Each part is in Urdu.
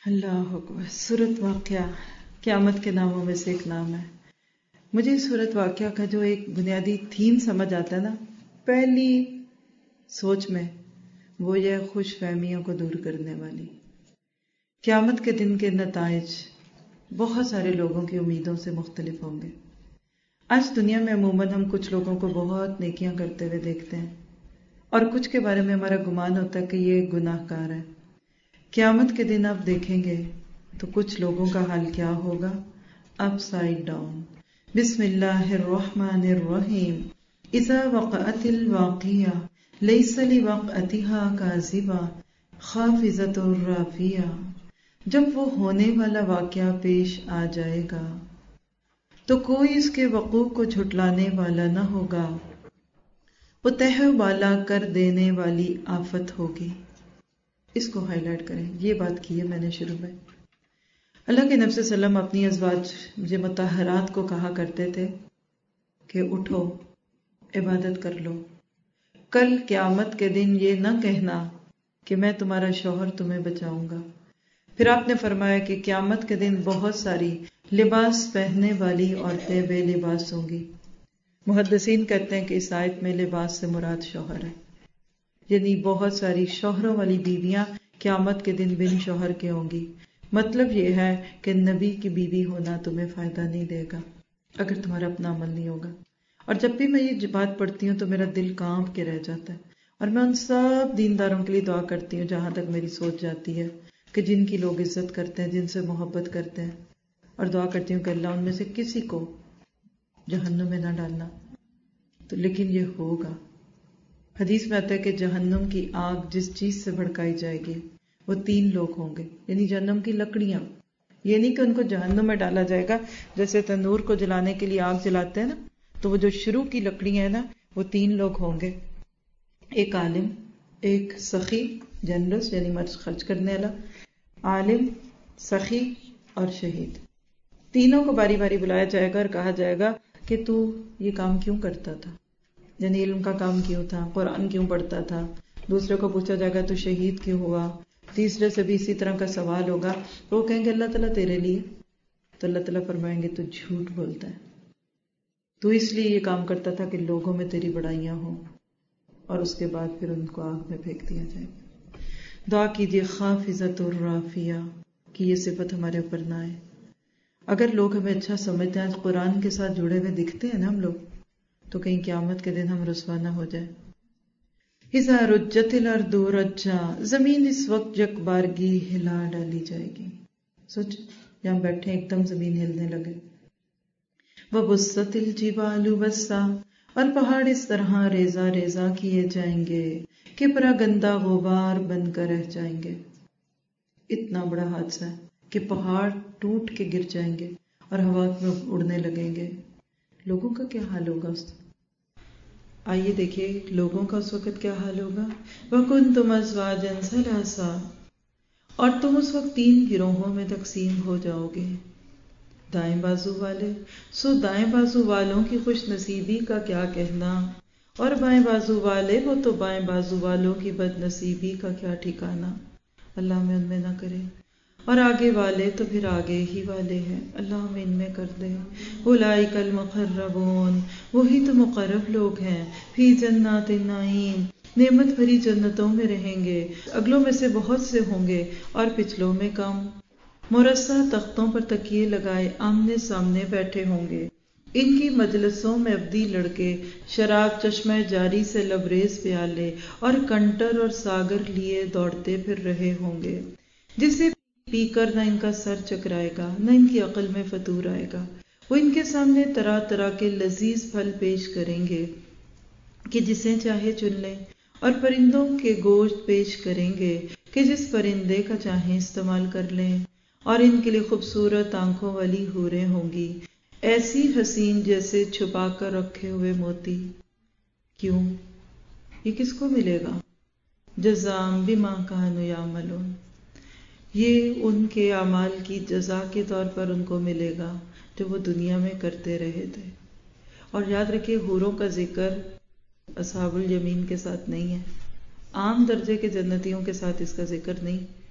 اللہ اکبر۔ سورت واقعہ قیامت کے ناموں میں سے ایک نام ہے۔ مجھے اس سورت واقعہ کا جو ایک بنیادی تھیم سمجھ آتا ہے نا پہلی سوچ میں، وہ یہ خوش فہمیوں کو دور کرنے والی۔ قیامت کے دن کے نتائج بہت سارے لوگوں کی امیدوں سے مختلف ہوں گے۔ آج دنیا میں عموماً ہم کچھ لوگوں کو بہت نیکیاں کرتے ہوئے دیکھتے ہیں اور کچھ کے بارے میں ہمارا گمان ہوتا ہے کہ یہ گناہ گار ہے۔ قیامت کے دن آپ دیکھیں گے تو کچھ لوگوں کا حال کیا ہوگا، اپ سائڈ ڈاؤن۔ بسم اللہ الرحمن الرحیم۔ اذا وقعت الواقعہ لیس لوقعتها کاذبہ خافضۃ رافعہ۔ جب وہ ہونے والا واقعہ پیش آ جائے گا تو کوئی اس کے وقوع کو جھٹلانے والا نہ ہوگا، وہ تہ و بالا کر دینے والی آفت ہوگی۔ اس کو ہائی لائٹ کریں، یہ بات کی ہے میں نے شروع میں۔ اللہ کے نبی صلی اللہ علیہ وسلم اپنی ازواج مطہرات کو کہا کرتے تھے کہ اٹھو عبادت کر لو، کل قیامت کے دن یہ نہ کہنا کہ میں تمہارا شوہر تمہیں بچاؤں گا۔ پھر آپ نے فرمایا کہ قیامت کے دن بہت ساری لباس پہننے والی عورتیں بے لباس ہوں گی۔ محدثین کہتے ہیں کہ اس آیت میں لباس سے مراد شوہر ہے، یعنی بہت ساری شوہروں والی بیویاں قیامت کے دن بن شوہر کے ہوں گی۔ مطلب یہ ہے کہ نبی کی بیوی ہونا تمہیں فائدہ نہیں دے گا اگر تمہارا اپنا عمل نہیں ہوگا۔ اور جب بھی میں یہ بات پڑھتی ہوں تو میرا دل کانپ کے رہ جاتا ہے، اور میں ان سب دینداروں کے لیے دعا کرتی ہوں جہاں تک میری سوچ جاتی ہے کہ جن کی لوگ عزت کرتے ہیں، جن سے محبت کرتے ہیں، اور دعا کرتی ہوں کہ اللہ ان میں سے کسی کو جہنم میں نہ ڈالنا۔ تو لیکن یہ ہوگا۔ حدیث میں آتا ہے کہ جہنم کی آگ جس چیز سے بھڑکائی جائے گی وہ 3 لوگ ہوں گے، یعنی جہنم کی لکڑیاں۔ یہ نہیں کہ ان کو جہنم میں ڈالا جائے گا، جیسے تندور کو جلانے کے لیے آگ جلاتے ہیں نا، تو وہ جو شروع کی لکڑیاں ہیں نا وہ 3 لوگ ہوں گے، ایک عالم، ایک سخی جنرس یعنی مرض خرچ کرنے والا، عالم، سخی اور شہید۔ تینوں کو باری باری بلایا جائے گا اور کہا جائے گا کہ تو یہ کام کیوں کرتا تھا، یعنی علم کا کام کیوں تھا، قرآن کیوں پڑھتا تھا۔ دوسرے کو پوچھا جائے گا تو شہید کیوں ہوا، تیسرے سے بھی اسی طرح کا سوال ہوگا۔ وہ کہیں گے اللہ تعالیٰ تیرے لیے، تو اللہ تعالیٰ فرمائیں گے تو جھوٹ بولتا ہے، تو اس لیے یہ کام کرتا تھا کہ لوگوں میں تیری بڑائیاں ہوں، اور اس کے بعد پھر ان کو آگ میں پھینک دیا جائے گا۔ دعا کیجیے خافضۃ الرافعہ کہ یہ صفت ہمارے اوپر نہ آئے۔ اگر لوگ ہمیں اچھا سمجھتے ہیں، قرآن کے ساتھ جڑے ہوئے دکھتے ہیں نا ہم لوگ، تو کہیں قیامت کے دن ہم رسوا نہ ہو جائے۔ اذا رجت الارض رجا، زمین اس وقت یک بارگی ہلا ڈالی جائے گی۔ سوچ، یہاں بیٹھے ایک دم زمین ہلنے لگے۔ وبست الجبال بسا، اور پہاڑ اس طرح ریزہ ریزہ کیے جائیں گے کہ پراگندہ غبار بن کر رہ جائیں گے۔ اتنا بڑا حادثہ ہے کہ پہاڑ ٹوٹ کے گر جائیں گے اور ہوا میں اڑنے لگیں گے۔ لوگوں کا کیا حال ہوگا اس وقت؟ آئیے دیکھیے لوگوں کا اس وقت کیا حال ہوگا۔ وَكُنْتُمْ أَزْوَاجًا ثَلَاثًا، اور تم اس وقت 3 گروہوں میں تقسیم ہو جاؤ گے۔ دائیں بازو والے، سو دائیں بازو والوں کی خوش نصیبی کا کیا کہنا، اور بائیں بازو والے، وہ تو بائیں بازو والوں کی بد نصیبی کا کیا ٹھکانا۔ اللہ ہمیں ان میں نہ کرے۔ اور آگے والے تو پھر آگے ہی والے ہیں، اللہ ہمیں ان میں کر دے۔ اولئک المقربون، وہی تو مقرب لوگ ہیں، فی جنات النعیم، نعمت بھری جنتوں میں رہیں گے، اگلوں میں سے بہت سے ہوں گے اور پچھلوں میں کم۔ مرصع تختوں پر تکیے لگائے آمنے سامنے بیٹھے ہوں گے، ان کی مجلسوں میں ابدی لڑکے شراب چشمہ جاری سے لبریز پیالے اور کنٹر اور ساگر لیے دوڑتے پھر رہے ہوں گے، جسے پی کر نہ ان کا سر چکرائے گا نہ ان کی عقل میں فطور آئے گا۔ وہ ان کے سامنے طرح طرح کے لذیذ پھل پیش کریں گے کہ جسے چاہے چن لیں، اور پرندوں کے گوشت پیش کریں گے کہ جس پرندے کا چاہیں استعمال کر لیں، اور ان کے لیے خوبصورت آنکھوں والی حوریں ہوں گی، ایسی حسین جیسے چھپا کر رکھے ہوئے موتی۔ کیوں؟ یہ کس کو ملے گا؟ جزاء بما كانوا يعملون، یہ ان کے اعمال کی جزا کے طور پر ان کو ملے گا جو وہ دنیا میں کرتے رہے تھے۔ اور یاد رکھیے حوروں کا ذکر اصحاب الیمین کے ساتھ نہیں ہے، عام درجے کے جنتیوں کے ساتھ اس کا ذکر نہیں۔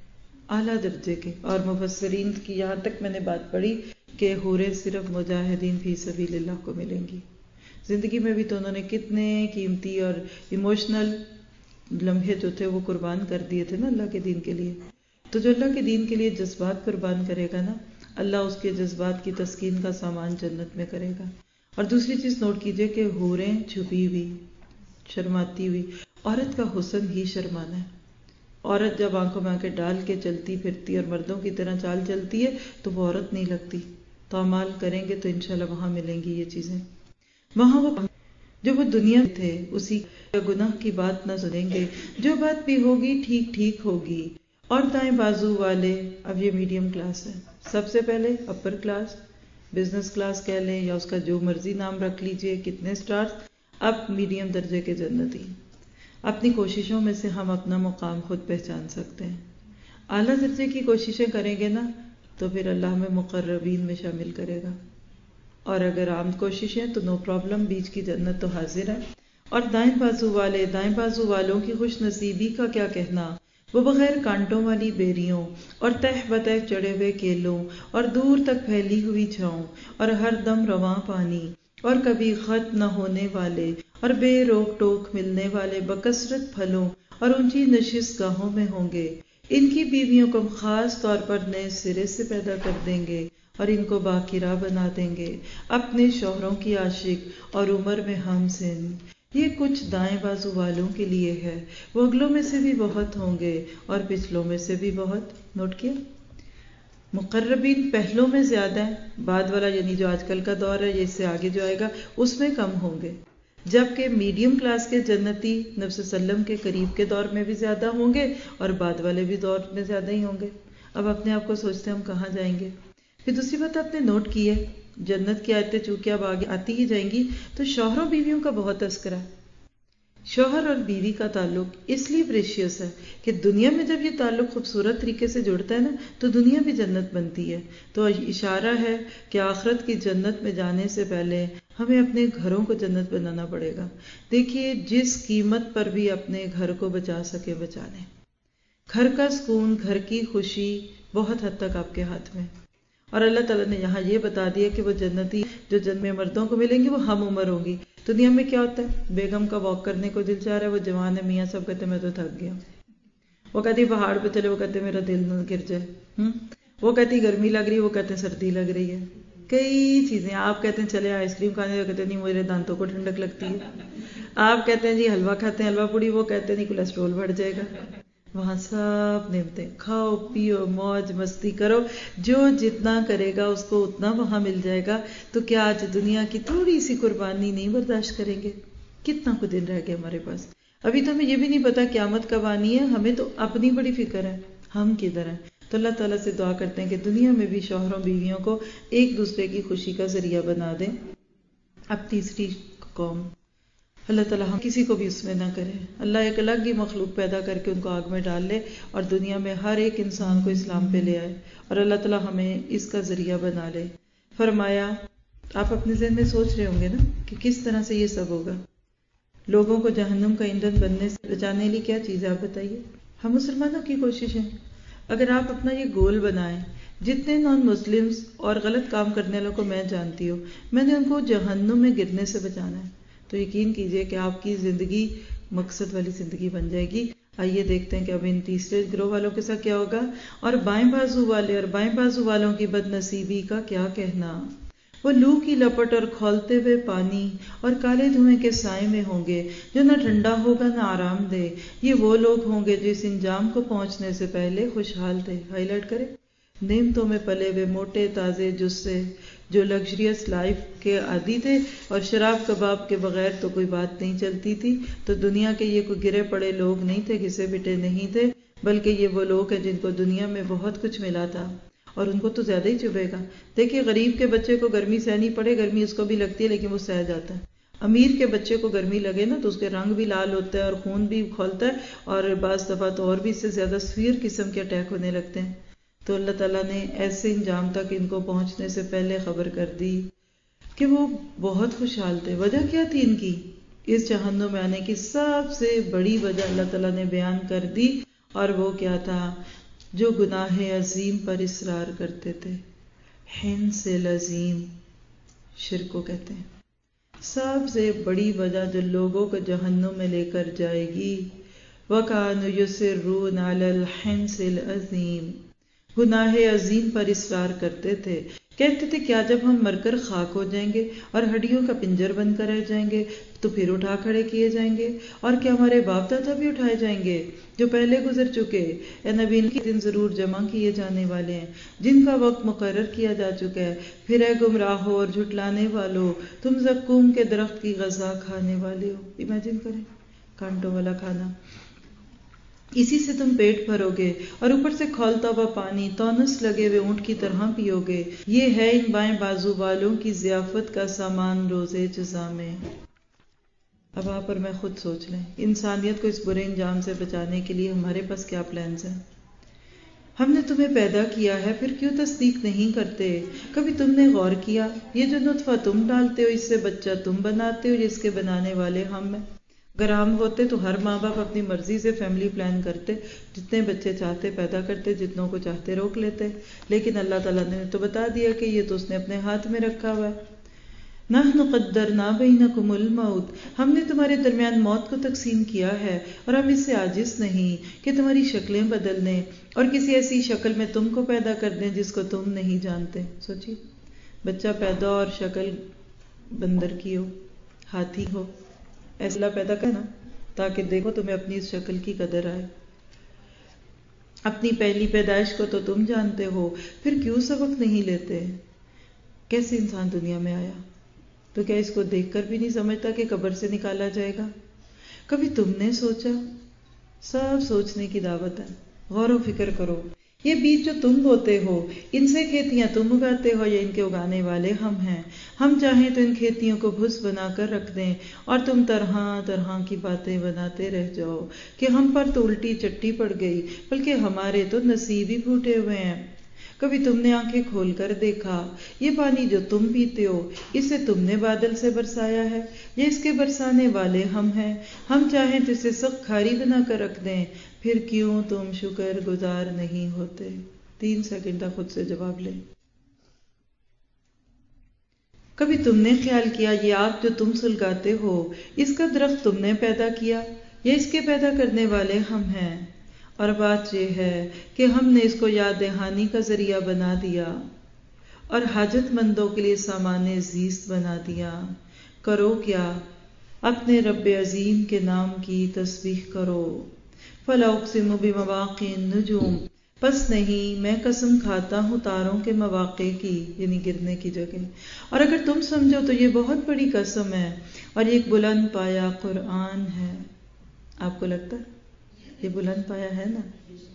اعلیٰ درجے کے. اور مفسرین کی یہاں تک میں نے بات پڑھی کہ حوریں صرف مجاہدین فی سبیل اللہ کو ملیں گی. زندگی میں بھی تو انہوں نے کتنے قیمتی اور ایموشنل لمحے جو تھے وہ قربان کر دیے تھے نا اللہ کے دین کے لیے. تو جو اللہ کے دین کے لیے جذبات قربان کرے گا نا، اللہ اس کے جذبات کی تسکین کا سامان جنت میں کرے گا. اور دوسری چیز نوٹ کیجئے کہ حوریں چھپی ہوئی، شرماتی ہوئی. عورت کا حسن ہی شرمانا ہے. عورت جب آنکھوں میں آنکھیں ڈال کے چلتی پھرتی اور مردوں کی طرح چال چلتی ہے تو وہ عورت نہیں لگتی. تو اعمال کریں گے تو انشاءاللہ وہاں ملیں گی یہ چیزیں. وہاں وہ جو وہ دنیا میں تھے اسی گناہ کی بات نہ سنیں گے. جو بات بھی ہوگی ٹھیک ٹھیک ہوگی. اور دائیں بازو والے، اب یہ میڈیم کلاس ہے. سب سے پہلے اپر کلاس، بزنس کلاس کہہ لیں یا اس کا جو مرضی نام رکھ لیجئے، کتنے سٹارز. اب میڈیم درجے کے جنتی. اپنی کوششوں میں سے ہم اپنا مقام خود پہچان سکتے ہیں. اعلیٰ درجے کی کوششیں کریں گے نا تو پھر اللہ ہمیں مقربین میں شامل کرے گا. اور اگر عام کوششیں تو نو پرابلم، بیچ کی جنت تو حاضر ہے. اور دائیں بازو والے، دائیں بازو والوں کی خوش نصیبی کا کیا کہنا. وہ بغیر کانٹوں والی بیریوں اور تہ بتہ چڑھے ہوئے کیلوں اور دور تک پھیلی ہوئی چھاؤں اور ہر دم رواں پانی اور کبھی خط نہ ہونے والے اور بے روک ٹوک ملنے والے بکثرت پھلوں اور اونچی نشست گاہوں میں ہوں گے. ان کی بیویوں کو ہم خاص طور پر نئے سرے سے پیدا کر دیں گے اور ان کو باقرہ بنا دیں گے، اپنے شوہروں کی عاشق اور عمر میں ہم سن. یہ کچھ دائیں بازو والوں کے لیے ہے. وہ اگلوں میں سے بھی بہت ہوں گے اور پچھلوں میں سے بھی بہت. نوٹ کیا؟ مقربین پہلوں میں زیادہ ہیں، بعد والا یعنی جو آج کل کا دور ہے، اس سے آگے جو آئے گا اس میں کم ہوں گے. جبکہ میڈیم کلاس کے جنتی نبی صلی اللہ علیہ وسلم کے قریب کے دور میں بھی زیادہ ہوں گے اور بعد والے بھی دور میں زیادہ ہی ہوں گے. اب اپنے آپ کو سوچتے ہیں ہم کہاں جائیں گے. پھر دوسری بات آپ نے نوٹ کی ہے، جنت کی آیتیں چونکہ اب آگے آتی ہی جائیں گی تو شوہروں بیویوں کا بہت تذکرہ ہے. شوہر اور بیوی کا تعلق اس لیے پریشیس ہے کہ دنیا میں جب یہ تعلق خوبصورت طریقے سے جڑتا ہے نا تو دنیا بھی جنت بنتی ہے. تو اشارہ ہے کہ آخرت کی جنت میں جانے سے پہلے ہمیں اپنے گھروں کو جنت بنانا پڑے گا. دیکھیے جس قیمت پر بھی اپنے گھر کو بچا سکے بچا لیں. گھر کا سکون، گھر کی خوشی بہت حد تک آپ کے ہاتھ میں. اور اللہ تعالیٰ نے یہاں یہ بتا دیا کہ وہ جنتی جو جنت میں مردوں کو ملیں گی وہ ہم عمر ہوں گی. دنیا میں کیا ہوتا ہے، بیگم کا واک کرنے کو دل چاہ رہا ہے، وہ جوان ہے، میاں سب کہتے ہیں میں تو تھک گیا. وہ کہتی پہاڑ پہ چلے، وہ کہتے میرا دل نہ گر جائے. وہ کہتی گرمی لگ رہی، وہ کہتے ہیں سردی لگ رہی ہے. کئی چیزیں. آپ کہتے ہیں چلے آئس کریم کھانے، وہ کہتے ہیں نہیں میرے دانتوں کو ٹھنڈک لگتی ہے. آپ کہتے ہیں جی حلوہ کھاتے ہیں، حلوہ پوڑی، وہ کہتے ہیں نہیں کولیسٹرول بڑھ جائے گا. وہاں سب نعمتیں، کھاؤ پیو موج مستی کرو. جو جتنا کرے گا اس کو اتنا وہاں مل جائے گا. تو کیا آج دنیا کی تھوڑی سی قربانی نہیں برداشت کریں گے؟ کتنا کچھ دن رہ گیا ہمارے پاس. ابھی تو ہمیں یہ بھی نہیں پتا قیامت کب آنی ہے. ہمیں تو اپنی بڑی فکر ہے ہم کدھر ہیں. تو اللہ تعالیٰ سے دعا کرتے ہیں کہ دنیا میں بھی شوہروں بیویوں کو ایک دوسرے کی خوشی کا ذریعہ بنا دیں. اب تیسری قوم، اللہ تعالیٰ ہم کسی کو بھی اس میں نہ کرے. اللہ ایک الگ ہی مخلوق پیدا کر کے ان کو آگ میں ڈال لے اور دنیا میں ہر ایک انسان کو اسلام پہ لے آئے اور اللہ تعالیٰ ہمیں اس کا ذریعہ بنا لے. فرمایا آپ اپنے ذہن میں سوچ رہے ہوں گے نا کہ کس طرح سے یہ سب ہوگا. لوگوں کو جہنم کا ایندھن بننے سے بچانے کے لیے کیا چیز ہے آپ بتائیے. ہم مسلمانوں کی کوششیں. اگر آپ اپنا یہ گول بنائیں، جتنے نان مسلمز اور غلط کام کرنے والوں کو میں جانتی ہوں، میں نے ان کو جہنم میں گرنے سے بچانا ہے، تو یقین کیجئے کہ آپ کی زندگی مقصد والی زندگی بن جائے گی. آئیے دیکھتے ہیں کہ اب ان تیسرے گروہ والوں کے ساتھ کیا ہوگا. اور بائیں بازو والے اور بائیں بازو والوں کی بد نصیبی کا کیا کہنا. وہ لو کی لپٹ اور کھولتے ہوئے پانی اور کالے دھوئیں کے سائے میں ہوں گے جو نہ ٹھنڈا ہوگا نہ آرام دہ. یہ وہ لوگ ہوں گے جو اس انجام کو پہنچنے سے پہلے خوشحال تھے. ہائی لائٹ کرے. نعمتوں میں پلے ہوئے موٹے تازے جسے جو لگژریس لائف کے عادی تھے اور شراب کباب کے بغیر تو کوئی بات نہیں چلتی تھی. تو دنیا کے یہ کوئی گرے پڑے لوگ نہیں تھے، گھسے بٹے نہیں تھے، بلکہ یہ وہ لوگ ہیں جن کو دنیا میں بہت کچھ ملا تھا اور ان کو تو زیادہ ہی چبھے گا. دیکھیے غریب کے بچے کو گرمی سہنی پڑے، گرمی اس کو بھی لگتی ہے لیکن وہ سہ جاتا ہے. امیر کے بچے کو گرمی لگے نا تو اس کے رنگ بھی لال ہوتا ہے اور خون بھی کھولتا ہے اور بعض دفعہ تو اور بھی اس سے زیادہ سویر قسم کے اٹیک ہونے لگتے ہیں. تو اللہ تعالیٰ نے ایسے انجام تک ان کو پہنچنے سے پہلے خبر کر دی کہ وہ بہت خوشحال تھے. وجہ کیا تھی ان کی اس جہنم میں آنے کی؟ سب سے بڑی وجہ اللہ تعالیٰ نے بیان کر دی اور وہ کیا تھا جو گناہ عظیم پر اصرار کرتے تھے. حنث العظیم شرک کو کہتے ہیں. سب سے بڑی وجہ جو لوگوں کو جہنم میں لے کر جائے گی، وَكَانُوا يُصِرُّونَ عَلَى الْحِنثِ الْعَظِيمِ، گناہ عظیم پر اصرار کرتے تھے. کہتے تھے کیا جب ہم مر کر خاک ہو جائیں گے اور ہڈیوں کا پنجر بن کر رہ جائیں گے تو پھر اٹھا کھڑے کیے جائیں گے؟ اور کیا ہمارے باپ دادا بھی اٹھائے جائیں گے جو پہلے گزر چکے؟ اے نبی، ان کے دن ضرور جمع کیے جانے والے ہیں جن کا وقت مقرر کیا جا چکا ہے. پھر اے گمراہو اور جھٹلانے والو، تم زقوم کے درخت کی غذا کھانے والے ہو. امیجن کریں، کانٹوں والا کھانا، اسی سے تم پیٹ بھرو گے اور اوپر سے کھولتا ہوا پانی تونس لگے ہوئے اونٹ کی طرح پیو گے. یہ ہے ان بائیں بازو والوں کی ضیافت کا سامان روزے جزا میں. اب آپ اور میں خود سوچ لیں، انسانیت کو اس برے انجام سے بچانے کے لیے ہمارے پاس کیا پلانز ہیں؟ ہم نے تمہیں پیدا کیا ہے، پھر کیوں تصدیق نہیں کرتے؟ کبھی تم نے غور کیا یہ جو نطفہ تم ڈالتے ہو، اس سے بچہ تم بناتے ہو، جس کے بنانے والے ہم ہیں. اگر ہم ہوتے تو ہر ماں باپ اپنی مرضی سے فیملی پلان کرتے، جتنے بچے چاہتے پیدا کرتے، جتنوں کو چاہتے روک لیتے. لیکن اللہ تعالیٰ نے تو بتا دیا کہ یہ تو اس نے اپنے ہاتھ میں رکھا ہوا ہے. نحن قدرنا بینکم الموت، ہم نے تمہارے درمیان موت کو تقسیم کیا ہے، اور ہم اس سے عاجز نہیں کہ تمہاری شکلیں بدل دیں اور کسی ایسی شکل میں تم کو پیدا کر دیں جس کو تم نہیں جانتے. سوچیے، بچہ پیدا اور شکل بندر کی ہو، ہاتھی ہو، ایسا پیدا کرنا تاکہ دیکھو تمہیں اپنی اس شکل کی قدر آئے. اپنی پہلی پیدائش کو تو تم جانتے ہو، پھر کیوں سبق نہیں لیتے؟ کیسے انسان دنیا میں آیا؟ تو کیا اس کو دیکھ کر بھی نہیں سمجھتا کہ قبر سے نکالا جائے گا؟ کبھی تم نے سوچا؟ سب سوچنے کی دعوت ہے. غور و فکر کرو. یہ بیج جو تم بوتے ہو، ان سے کھیتیاں تم اگاتے ہو یا ان کے اگانے والے ہم ہیں؟ ہم چاہیں تو ان کھیتیوں کو بھس بنا کر رکھ دیں اور تم طرح طرح کی باتیں بناتے رہ جاؤ کہ ہم پر تو الٹی چٹی پڑ گئی، بلکہ ہمارے تو نصیب ہی پھوٹے ہوئے ہیں. کبھی تم نے آنکھیں کھول کر دیکھا یہ پانی جو تم پیتے ہو، اسے تم نے بادل سے برسایا ہے یا اس کے برسانے والے ہم ہیں؟ ہم چاہیں تو اسے سخت کھاری بنا کر رکھ دیں، پھر کیوں تم شکر گزار نہیں ہوتے؟ 3 سیکنڈ تک خود سے جواب لیں. کبھی تم نے خیال کیا یہ آگ جو تم سلگاتے ہو، اس کا درخت تم نے پیدا کیا یا اس کے پیدا کرنے والے ہم ہیں؟ اور بات یہ ہے کہ ہم نے اس کو یاد دہانی کا ذریعہ بنا دیا اور حاجت مندوں کے لیے سامان زیست بنا دیا. کرو کیا؟ اپنے رب عظیم کے نام کی تسبیح کرو. فَلَا أُقْسِمُ بِمَوَاقِعِ النُّجُومِ، پس نہیں میں قسم کھاتا ہوں تاروں کے مواقع کی، یعنی گرنے کی جگہ. اور اگر تم سمجھو تو یہ بہت بڑی قسم ہے اور یہ ایک بلند پایا قرآن ہے. آپ کو لگتا ہے یہ بلند پایا ہے نا؟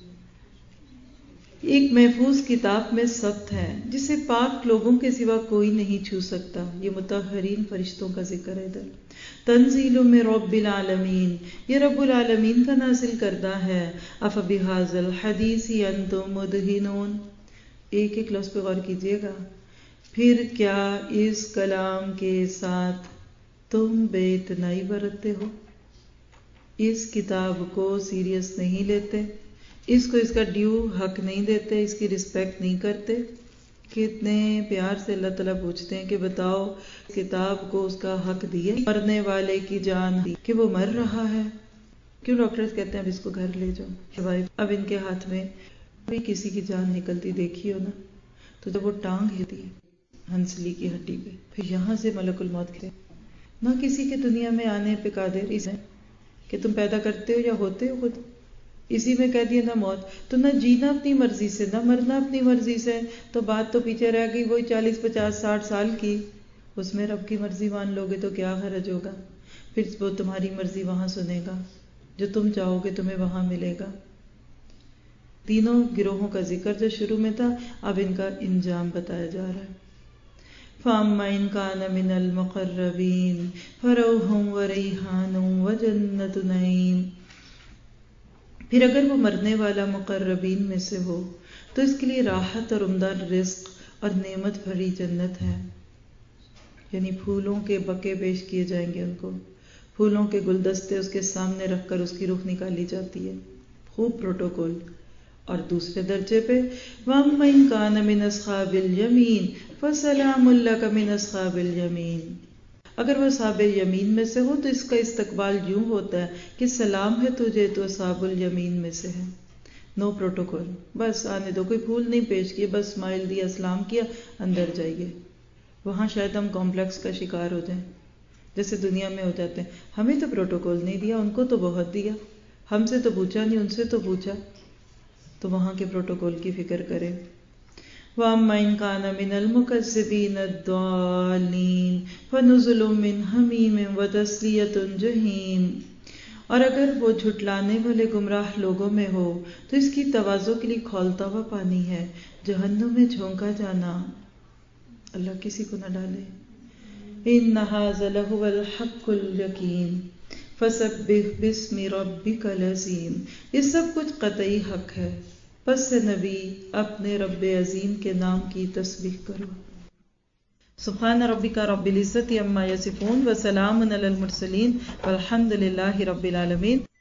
ایک محفوظ کتاب میں ثبت ہے جسے پاک لوگوں کے سوا کوئی نہیں چھو سکتا. یہ مطہرین فرشتوں کا ذکر ہے. ادھر تنزیل من رب العالمین، یہ رب العالمین کا نازل کردہ ہے. افبہذا الحدیث انتم مدہنون، ایک ایک لفظ پہ غور کیجیے گا. پھر کیا اس کلام کے ساتھ تم بے اتنائی برتتے ہو؟ اس کتاب کو سیریس نہیں لیتے، اس کو اس کا ڈیو حق نہیں دیتے، اس کی رسپیکٹ نہیں کرتے. کتنے پیار سے اللہ تعالیٰ پوچھتے ہیں کہ بتاؤ کتاب کو اس کا حق دیے؟ مرنے والے کی جان دی کہ وہ مر رہا ہے. کیوں ڈاکٹرز کہتے ہیں اب اس کو گھر لے جاؤ؟ اب ان کے ہاتھ میں بھی کسی کی جان نکلتی دیکھی ہو نا، تو جب وہ ٹانگ ہلتی ہے ہنسلی کی ہڈی پہ، پھر یہاں سے ملک الموت کہتے نہ کسی کے دنیا میں آنے پہ قادر اس ہے کہ تم پیدا کرتے ہو یا ہوتے ہو خود. اسی میں کہہ دیا نہ موت، تو نہ جینا اپنی مرضی سے نہ مرنا اپنی مرضی سے. تو بات تو پیچھے رہ گئی وہی 40 50 60 سال کی. اس میں رب کی مرضی مان لوگے تو کیا حرج ہوگا؟ پھر وہ تمہاری مرضی وہاں سنے گا، جو تم چاہو گے تمہیں وہاں ملے گا. تینوں گروہوں کا ذکر جو شروع میں تھا، اب ان کا انجام بتایا جا رہا ہے. فَأَمَّا إِن كَانَ مِنَ الْمُقَرَّبِينَ فَرَوْحٌ وَرَيْحَانٌ وَجَنَّتُ نَعِيمٍ، پھر اگر وہ مرنے والا مقربین میں سے ہو تو اس کے لیے راحت اور عمدہ رزق اور نعمت بھری جنت ہے. یعنی پھولوں کے بکے پیش کیے جائیں گے ان کو، پھولوں کے گلدستے اس کے سامنے رکھ کر اس کی روح نکالی جاتی ہے. خوب پروٹوکول. اور دوسرے درجے پہ وَمَّن كَانَ مِنْ أَصْحَابِ الْيَمِينِ فَسَلَامٌ لَكَ مِنْ أَصْحَابِ الْيَمِينِ، اگر وہ اصحاب یمین میں سے ہو تو اس کا استقبال یوں ہوتا ہے کہ سلام ہے تجھے تو اصحاب الیمین میں سے ہے. نو پروٹوکول، بس آنے دو، کوئی پھول نہیں پیش کیے، بس اسمائل دیا، سلام کیا، اندر جائیے. وہاں شاید ہم کمپلیکس کا شکار ہو جائیں جیسے دنیا میں ہو جاتے ہیں. ہمیں تو پروٹوکول نہیں دیا، ان کو تو بہت دیا، ہم سے تو پوچھا نہیں، ان سے تو پوچھا. تو وہاں کے پروٹوکول کی فکر کرے. وَأَمَّا إِن كَانَ مِنَ الْمُكَذِّبِينَ الضَّالِّينَ فَنُزُلٌ مِّنْ حَمِيمٍ وَتَصْلِيَةٌ جَحِيمٍ، اور اگر وہ جھٹلانے والے گمراہ لوگوں میں ہو تو اس کی تواضع کے لیے کھولتا ہوا پانی ہے، جہنم میں جھونکا جانا. اللہ کسی کو نہ ڈالے. إِنَّ هَٰذَا لَهُوَ الْحَقُّ الْيَقِينُ فَسَبِّحْ بِاسْمِ رَبِّكَ الْعَظِيمِ، یہ سب کچھ قطعی حق ہے، پس سے نبی اپنے رب عظیم کے نام کی تسبیح کرو. سبحان ربک رب العزت عما یصفون وسلام علی المرسلین والحمد للہ رب العالمین.